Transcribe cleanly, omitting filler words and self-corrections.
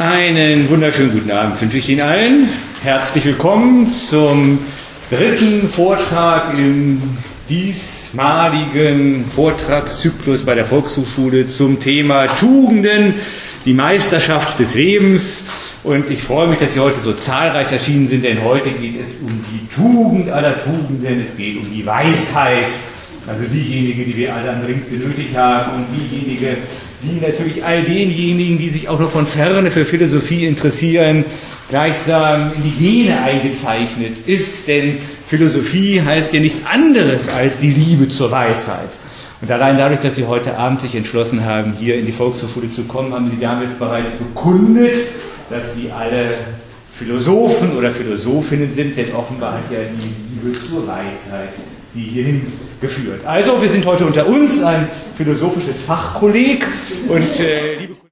Einen wunderschönen guten Abend wünsche ich Ihnen allen. Herzlich willkommen zum dritten Vortrag im diesmaligen Vortragszyklus bei der Volkshochschule zum Thema Tugenden, die Meisterschaft des Lebens. Und ich freue mich, dass Sie heute so zahlreich erschienen sind, denn heute geht es um die Tugend aller Tugenden, es geht um die Weisheit, also diejenige, die wir alle am dringendsten nötig haben, und diejenige, die natürlich all denjenigen, die sich auch nur von Ferne für Philosophie interessieren, gleichsam in die Gene eingezeichnet ist, denn Philosophie heißt ja nichts anderes als die Liebe zur Weisheit. Und allein dadurch, dass Sie heute Abend sich entschlossen haben, hier in die Volkshochschule zu kommen, haben Sie damit bereits bekundet, dass Sie alle Philosophen oder Philosophinnen sind, denn offenbar hat ja die Liebe zur Weisheit Sie hierhin geführt. Also, wir sind heute unter uns, ein philosophisches Fachkolleg, und liebe